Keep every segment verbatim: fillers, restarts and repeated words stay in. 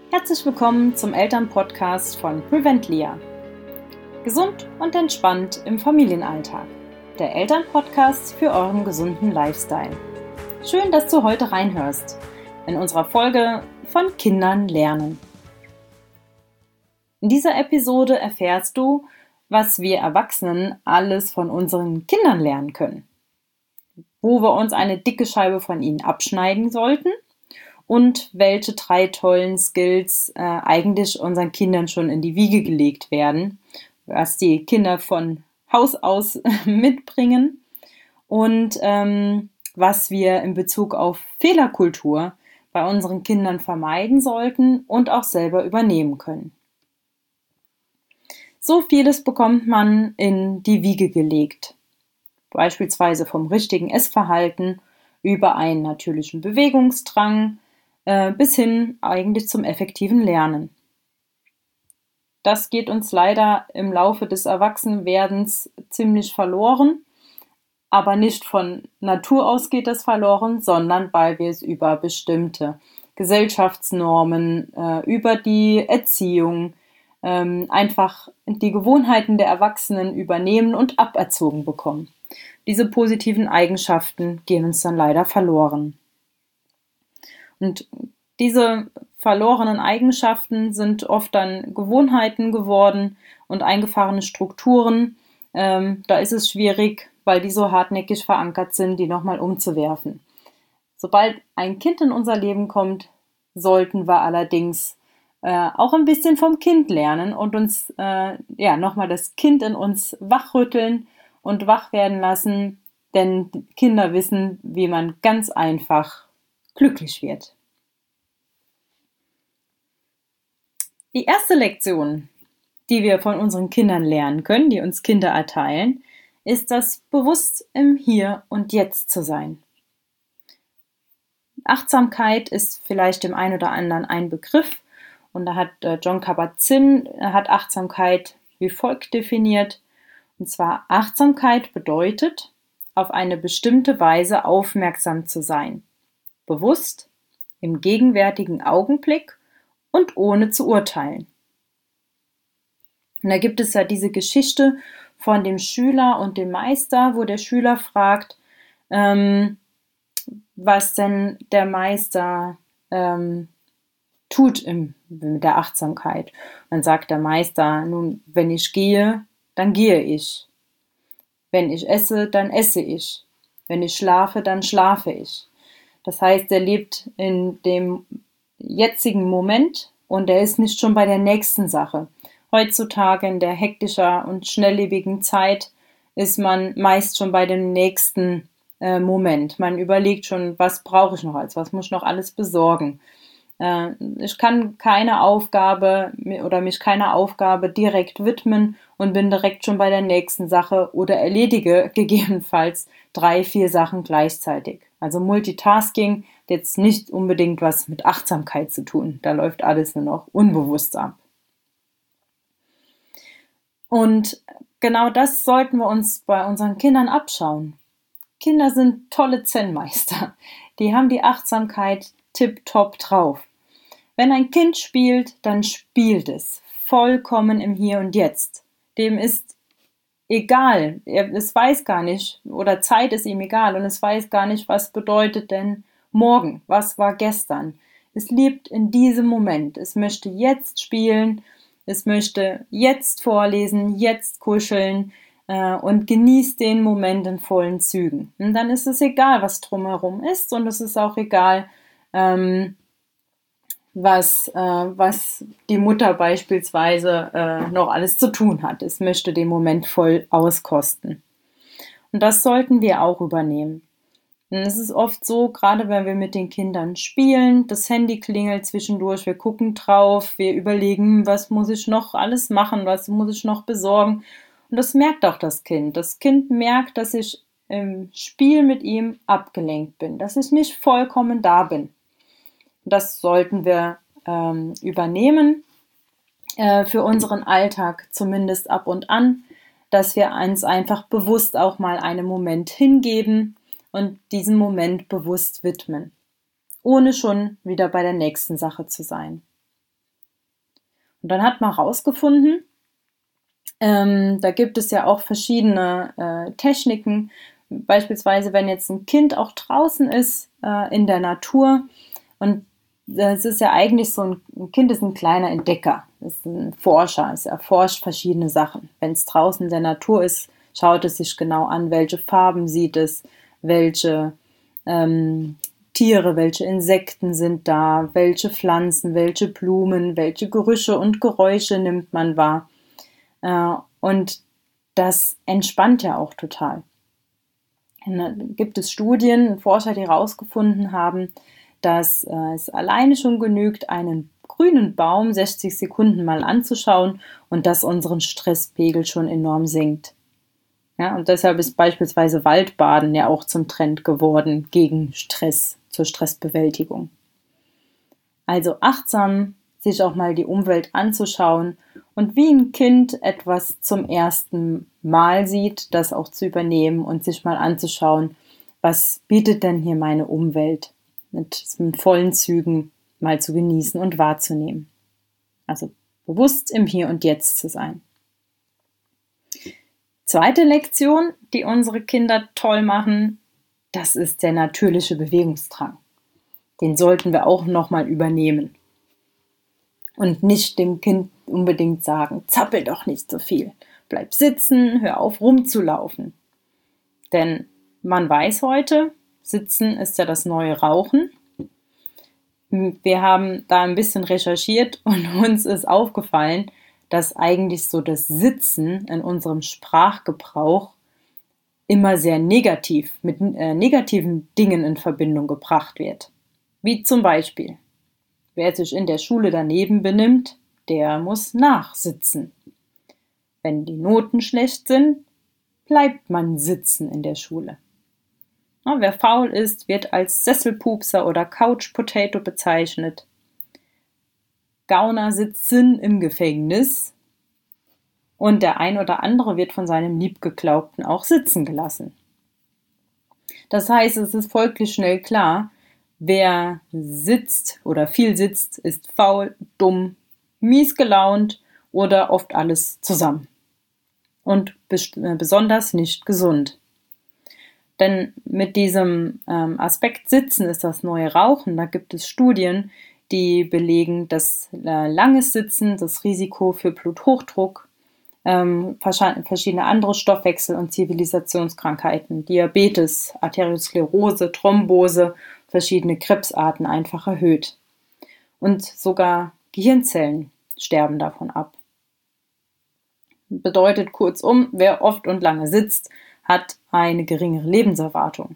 Herzlich willkommen zum Elternpodcast von Preventlia. Gesund und entspannt im Familienalltag. Der Elternpodcast für euren gesunden Lifestyle. Schön, dass du heute reinhörst in unserer Folge von Kindern lernen. In dieser Episode erfährst du, was wir Erwachsenen alles von unseren Kindern lernen können. Wo wir uns eine dicke Scheibe von ihnen abschneiden sollten und welche drei tollen Skills äh, eigentlich unseren Kindern schon in die Wiege gelegt werden, was die Kinder von Haus aus mitbringen und ähm, was wir in Bezug auf Fehlerkultur bei unseren Kindern vermeiden sollten und auch selber übernehmen können. So vieles bekommt man in die Wiege gelegt, beispielsweise vom richtigen Essverhalten über einen natürlichen Bewegungsdrang äh, bis hin eigentlich zum effektiven Lernen. Das geht uns leider im Laufe des Erwachsenwerdens ziemlich verloren, aber nicht von Natur aus geht es verloren, sondern weil wir es über bestimmte Gesellschaftsnormen, äh, über die Erziehung, ähm, einfach die Gewohnheiten der Erwachsenen übernehmen und aberzogen bekommen. Diese positiven Eigenschaften gehen uns dann leider verloren. Und diese verlorenen Eigenschaften sind oft dann Gewohnheiten geworden und eingefahrene Strukturen. Ähm, da ist es schwierig, weil die so hartnäckig verankert sind, die nochmal umzuwerfen. Sobald ein Kind in unser Leben kommt, sollten wir allerdings äh, auch ein bisschen vom Kind lernen und uns äh, ja nochmal das Kind in uns wachrütteln und wach werden lassen, denn Kinder wissen, wie man ganz einfach glücklich wird. Die erste Lektion, die wir von unseren Kindern lernen können, die uns Kinder erteilen, ist das bewusst im Hier und Jetzt zu sein. Achtsamkeit ist vielleicht dem einen oder anderen ein Begriff und da hat Jon Kabat-Zinn hat Achtsamkeit wie folgt definiert. Und zwar Achtsamkeit bedeutet, auf eine bestimmte Weise aufmerksam zu sein, bewusst, im gegenwärtigen Augenblick und ohne zu urteilen. Und da gibt es ja diese Geschichte von dem Schüler und dem Meister, wo der Schüler fragt, ähm, was denn der Meister ähm, tut im, mit der Achtsamkeit. Und dann sagt der Meister, nun, wenn ich gehe, dann gehe ich. Wenn ich esse, dann esse ich. Wenn ich schlafe, dann schlafe ich. Das heißt, er lebt in dem jetzigen Moment und er ist nicht schon bei der nächsten Sache. Heutzutage in der hektischer und schnelllebigen Zeit ist man meist schon bei dem nächsten äh, Moment. Man überlegt schon, was brauche ich noch als, was muss ich noch alles besorgen. Äh, ich kann keine Aufgabe oder mich keiner Aufgabe direkt widmen und bin direkt schon bei der nächsten Sache oder erledige gegebenenfalls drei, vier Sachen gleichzeitig. Also Multitasking hat jetzt nicht unbedingt was mit Achtsamkeit zu tun. Da läuft alles nur noch unbewusst ab. Und genau das sollten wir uns bei unseren Kindern abschauen. Kinder sind tolle Zen-Meister. Die haben die Achtsamkeit tipptopp drauf. Wenn ein Kind spielt, dann spielt es vollkommen im Hier und Jetzt. Dem ist egal, er, es weiß gar nicht, oder Zeit ist ihm egal und es weiß gar nicht, was bedeutet denn morgen, was war gestern. Es lebt in diesem Moment, es möchte jetzt spielen, es möchte jetzt vorlesen, jetzt kuscheln äh, und genießt den Moment in vollen Zügen. Und dann ist es egal, was drumherum ist und es ist auch egal, ähm, was, äh, was die Mutter beispielsweise äh, noch alles zu tun hat. Es möchte den Moment voll auskosten. Und das sollten wir auch übernehmen. Und es ist oft so, gerade wenn wir mit den Kindern spielen, das Handy klingelt zwischendurch, wir gucken drauf, wir überlegen, was muss ich noch alles machen, was muss ich noch besorgen. Und das merkt auch das Kind. Das Kind merkt, dass ich im Spiel mit ihm abgelenkt bin, dass ich nicht vollkommen da bin. Das sollten wir ähm, übernehmen äh, für unseren Alltag, zumindest ab und an, dass wir uns einfach bewusst auch mal einen Moment hingeben und diesen Moment bewusst widmen, ohne schon wieder bei der nächsten Sache zu sein. Und dann hat man herausgefunden, ähm, da gibt es ja auch verschiedene äh, Techniken, beispielsweise wenn jetzt ein Kind auch draußen ist äh, in der Natur und es ist ja eigentlich so, ein, ein Kind ist ein kleiner Entdecker, ist ein Forscher, es erforscht verschiedene Sachen. Wenn es draußen in der Natur ist, schaut es sich genau an, welche Farben sieht es, welche ähm, Tiere, welche Insekten sind da, welche Pflanzen, welche Blumen, welche Gerüche und Geräusche nimmt man wahr. Äh, und das entspannt ja auch total. Und da gibt es Studien, Forscher, die herausgefunden haben, dass äh, es alleine schon genügt, einen grünen Baum sechzig Sekunden mal anzuschauen und das unseren Stresspegel schon enorm senkt. Ja, und deshalb ist beispielsweise Waldbaden ja auch zum Trend geworden gegen Stress, zur Stressbewältigung. Also achtsam sich auch mal die Umwelt anzuschauen und wie ein Kind etwas zum ersten Mal sieht, das auch zu übernehmen und sich mal anzuschauen, was bietet denn hier meine Umwelt, mit, mit vollen Zügen mal zu genießen und wahrzunehmen. Also bewusst im Hier und Jetzt zu sein. Zweite Lektion, die unsere Kinder toll machen, das ist der natürliche Bewegungsdrang. Den sollten wir auch nochmal übernehmen. Und nicht dem Kind unbedingt sagen, zappel doch nicht so viel, bleib sitzen, hör auf rumzulaufen. Denn man weiß heute, Sitzen ist ja das neue Rauchen. Wir haben da ein bisschen recherchiert und uns ist aufgefallen, dass eigentlich so das Sitzen in unserem Sprachgebrauch immer sehr negativ, mit äh, negativen Dingen in Verbindung gebracht wird. Wie zum Beispiel, wer sich in der Schule daneben benimmt, der muss nachsitzen. Wenn die Noten schlecht sind, bleibt man sitzen in der Schule. Ja, wer faul ist, wird als Sesselpupser oder Couch Potato bezeichnet. Gauner sitzen im Gefängnis und der ein oder andere wird von seinem Liebgeglaubten auch sitzen gelassen. Das heißt, es ist folglich schnell klar, wer sitzt oder viel sitzt, ist faul, dumm, mies gelaunt oder oft alles zusammen. Und besonders nicht gesund. Denn mit diesem ähm, Aspekt Sitzen ist das neue Rauchen. Da gibt es Studien, die belegen, dass äh, langes Sitzen das Risiko für Bluthochdruck, ähm, verschiedene andere Stoffwechsel- und Zivilisationskrankheiten, Diabetes, Arteriosklerose, Thrombose, verschiedene Krebsarten einfach erhöht. Und sogar Gehirnzellen sterben davon ab. Bedeutet kurzum, wer oft und lange sitzt, hat eine geringere Lebenserwartung.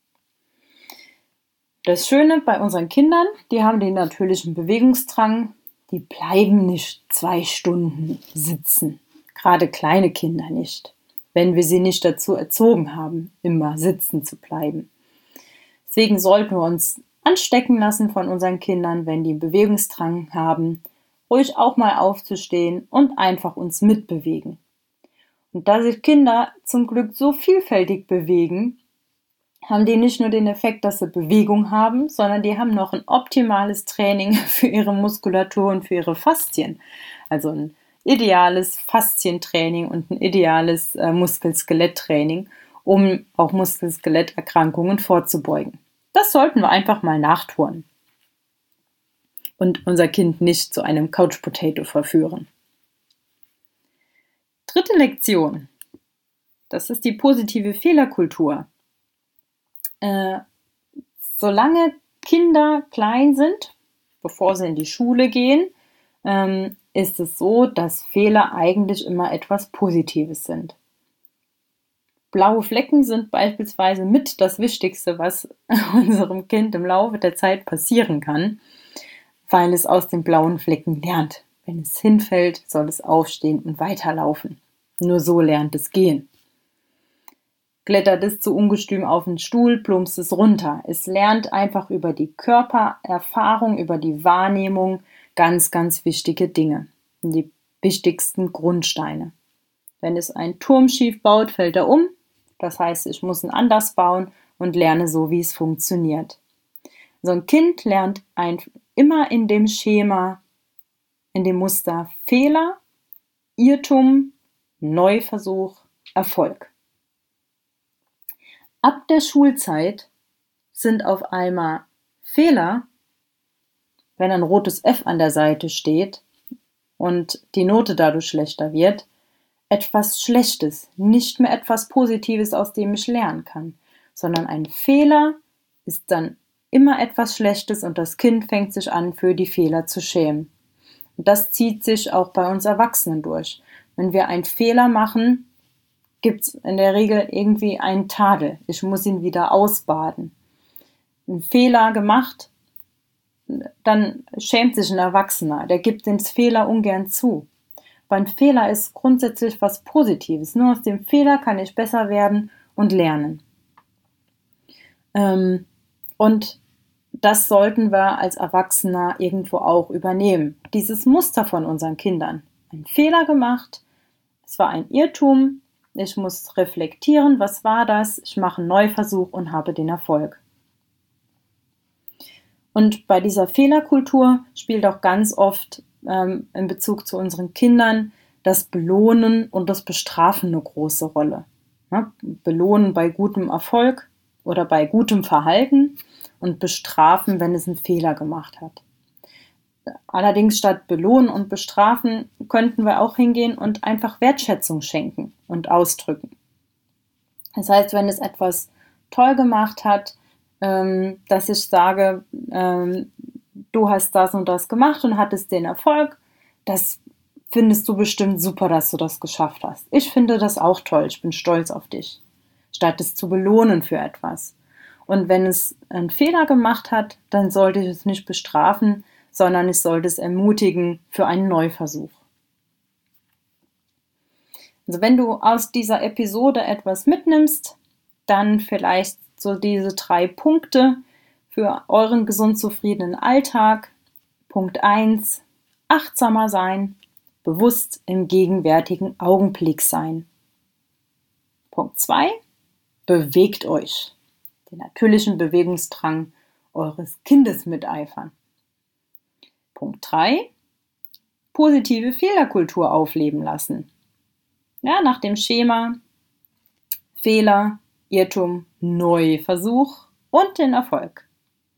Das Schöne bei unseren Kindern, die haben den natürlichen Bewegungsdrang, die bleiben nicht zwei Stunden sitzen. Gerade kleine Kinder nicht, wenn wir sie nicht dazu erzogen haben, immer sitzen zu bleiben. Deswegen sollten wir uns anstecken lassen von unseren Kindern, wenn die einen Bewegungsdrang haben, ruhig auch mal aufzustehen und einfach uns mitbewegen. Und da sich Kinder zum Glück so vielfältig bewegen, haben die nicht nur den Effekt, dass sie Bewegung haben, sondern die haben noch ein optimales Training für ihre Muskulatur und für ihre Faszien. Also ein ideales Faszientraining und ein ideales äh, Muskel-Skelett-Training, um auch Muskel-Skelett-Erkrankungen vorzubeugen. Das sollten wir einfach mal nachtun und unser Kind nicht zu einem Couch-Potato verführen. Dritte Lektion, das ist die positive Fehlerkultur. Äh, solange Kinder klein sind, bevor sie in die Schule gehen, ähm, ist es so, dass Fehler eigentlich immer etwas Positives sind. Blaue Flecken sind beispielsweise mit das Wichtigste, was unserem Kind im Laufe der Zeit passieren kann, weil es aus den blauen Flecken lernt. Wenn es hinfällt, soll es aufstehen und weiterlaufen. Nur so lernt es gehen. Klettert es zu ungestüm auf den Stuhl, plumpst es runter. Es lernt einfach über die Körpererfahrung, über die Wahrnehmung ganz, ganz wichtige Dinge. Die wichtigsten Grundsteine. Wenn es einen Turm schief baut, fällt er um. Das heißt, ich muss ihn anders bauen und lerne so, wie es funktioniert. So ein Kind lernt ein, immer in dem Schema, in dem Muster Fehler, Irrtum, Neuversuch, Erfolg. Ab der Schulzeit sind auf einmal Fehler, wenn ein rotes F an der Seite steht und die Note dadurch schlechter wird, etwas Schlechtes, nicht mehr etwas Positives, aus dem ich lernen kann, sondern ein Fehler ist dann immer etwas Schlechtes und das Kind fängt sich an, für die Fehler zu schämen. Und das zieht sich auch bei uns Erwachsenen durch. Wenn wir einen Fehler machen, gibt es in der Regel irgendwie einen Tadel. Ich muss ihn wieder ausbaden. Ein Fehler gemacht, dann schämt sich ein Erwachsener. Der gibt den Fehler ungern zu. Aber ein Fehler ist grundsätzlich was Positives. Nur aus dem Fehler kann ich besser werden und lernen. Ähm, und das sollten wir als Erwachsener irgendwo auch übernehmen. Dieses Muster von unseren Kindern. Ein Fehler gemacht, es war ein Irrtum, ich muss reflektieren, was war das, ich mache einen Neuversuch und habe den Erfolg. Und bei dieser Fehlerkultur spielt auch ganz oft ähm, in Bezug zu unseren Kindern das Belohnen und das Bestrafen eine große Rolle. Ja, belohnen bei gutem Erfolg oder bei gutem Verhalten und bestrafen, wenn es einen Fehler gemacht hat. Allerdings statt belohnen und bestrafen könnten wir auch hingehen und einfach Wertschätzung schenken und ausdrücken. Das heißt, wenn es etwas toll gemacht hat, ähm, dass ich sage, ähm, du hast das und das gemacht und hattest den Erfolg, das findest du bestimmt super, dass du das geschafft hast. Ich finde das auch toll, ich bin stolz auf dich, statt es zu belohnen für etwas. Und wenn es einen Fehler gemacht hat, dann sollte ich es nicht bestrafen, sondern ich sollte es ermutigen für einen Neuversuch. Also wenn du aus dieser Episode etwas mitnimmst, dann vielleicht so diese drei Punkte für euren gesund zufriedenen Alltag. Punkt eins, achtsamer sein, bewusst im gegenwärtigen Augenblick sein. Punkt zwei, bewegt euch. Den natürlichen Bewegungsdrang eures Kindes miteifern. Punkt drei. Positive Fehlerkultur aufleben lassen. Ja, nach dem Schema Fehler, Irrtum, Neuversuch und den Erfolg.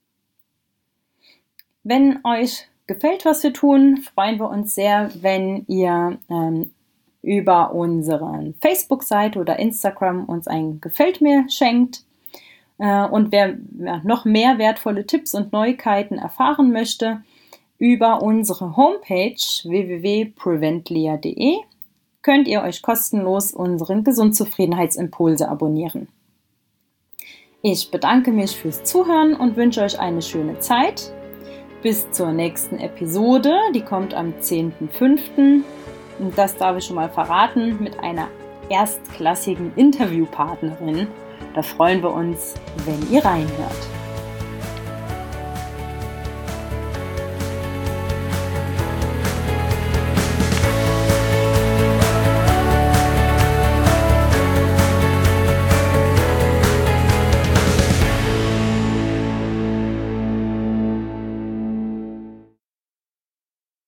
Wenn euch gefällt, was wir tun, freuen wir uns sehr, wenn ihr ähm, über unsere Facebook-Seite oder Instagram uns ein Gefällt mir schenkt. Und wer noch mehr wertvolle Tipps und Neuigkeiten erfahren möchte, über unsere Homepage w w w punkt preventlia punkt d e könnt ihr euch kostenlos unseren Gesundzufriedenheitsimpulse abonnieren. Ich bedanke mich fürs Zuhören und wünsche euch eine schöne Zeit. Bis zur nächsten Episode, die kommt am zehnten fünften Und das darf ich schon mal verraten, mit einer erstklassigen Interviewpartnerin. Da freuen wir uns, wenn ihr reinhört.